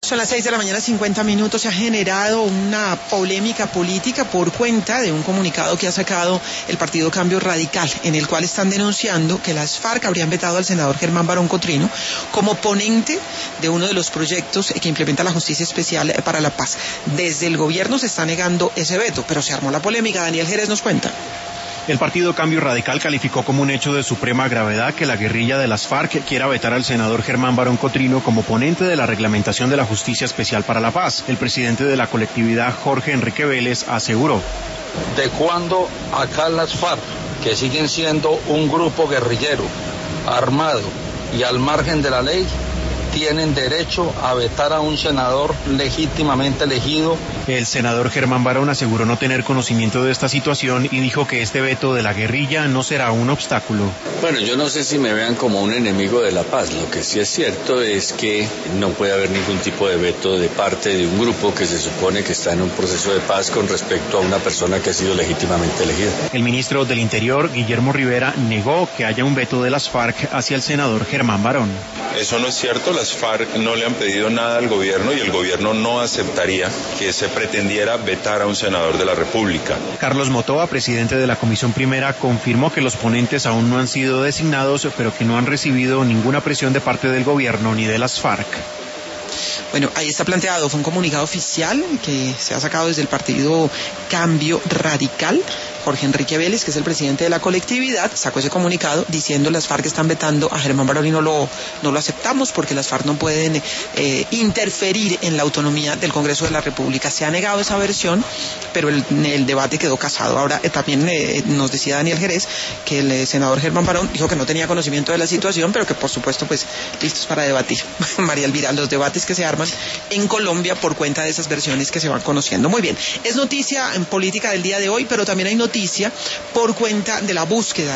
Son las 6:50 a.m. Se ha generado una polémica política por cuenta de un comunicado que ha sacado el partido Cambio Radical, en el cual están denunciando que las FARC habrían vetado al senador Germán Barón Cotrino como ponente de uno de los proyectos que implementa la Justicia Especial para la Paz. Desde el gobierno se está negando ese veto, pero se armó la polémica. Daniel Jerez nos cuenta. El partido Cambio Radical calificó como un hecho de suprema gravedad que la guerrilla de las FARC quiera vetar al senador Germán Barón Cotrino como ponente de la reglamentación de la Justicia Especial para la Paz. El presidente de la colectividad, Jorge Enrique Vélez, aseguró: ¿De cuándo acá las FARC, que siguen siendo un grupo guerrillero, armado y al margen de la ley, tienen derecho a vetar a un senador legítimamente elegido? El senador Germán Barón aseguró no tener conocimiento de esta situación y dijo que este veto de la guerrilla no será un obstáculo. Bueno, yo no sé si me vean como un enemigo de la paz. Lo que sí es cierto es que no puede haber ningún tipo de veto de parte de un grupo que se supone que está en un proceso de paz con respecto a una persona que ha sido legítimamente elegida. El ministro del Interior, Guillermo Rivera, negó que haya un veto de las FARC hacia el senador Germán Barón. Eso no es cierto. Las FARC no le han pedido nada al gobierno y el gobierno no aceptaría que se pretendiera vetar a un senador de la República. Carlos Motoa, presidente de la Comisión Primera, confirmó que los ponentes aún no han sido designados, pero que no han recibido ninguna presión de parte del gobierno ni de las FARC. Bueno, ahí está planteado, fue un comunicado oficial que se ha sacado desde el partido Cambio Radical. Jorge Enrique Vélez, que es el presidente de la colectividad, sacó ese comunicado diciendo: las FARC están vetando a Germán Barón y no lo aceptamos porque las FARC no pueden interferir en la autonomía del Congreso de la República. Se ha negado esa versión, pero el debate quedó casado. Ahora también nos decía Daniel Jerez que el senador Germán Barón dijo que no tenía conocimiento de la situación, pero que por supuesto pues listos para debatir. María Elvira, los debates que se arman en Colombia por cuenta de esas versiones que se van conociendo. Muy bien, es noticia en política del día de hoy, pero también hay noticia por cuenta de la búsqueda